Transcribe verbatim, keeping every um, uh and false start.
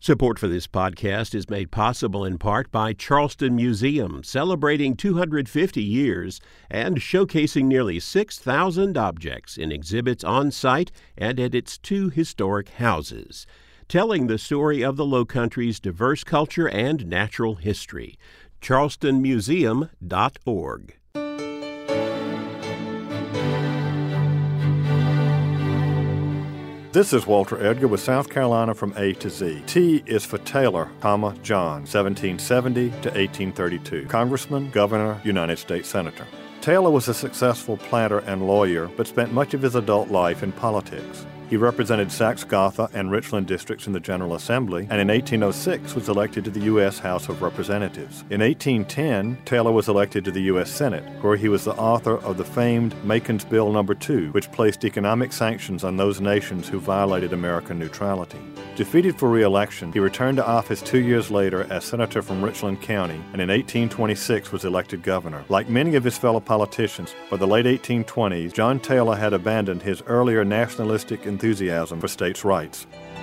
Support for this podcast is made possible in part by Charleston Museum, celebrating two hundred fifty years and showcasing nearly six thousand objects in exhibits on site and at its two historic houses, telling the story of the Lowcountry's diverse culture and natural history. charleston museum dot org. This is Walter Edgar with South Carolina from A to Z. T is for Taylor, comma, John, seventeen seventy to eighteen thirty-two. Congressman, Governor, United States Senator. Taylor was a successful planter and lawyer, but spent much of his adult life in politics. He represented Saxe-Gotha and Richland districts in the General Assembly, and in eighteen oh six was elected to the U S House of Representatives. In eighteen ten, Taylor was elected to the U S Senate, where he was the author of the famed Macon's Bill Number two, which placed economic sanctions on those nations who violated American neutrality. Defeated for re-election, he returned to office two years later as senator from Richland County, and in eighteen twenty-six was elected governor. Like many of his fellow politicians, by the late eighteen twenties, John Taylor had abandoned his earlier nationalistic enthusiasm for states' rights.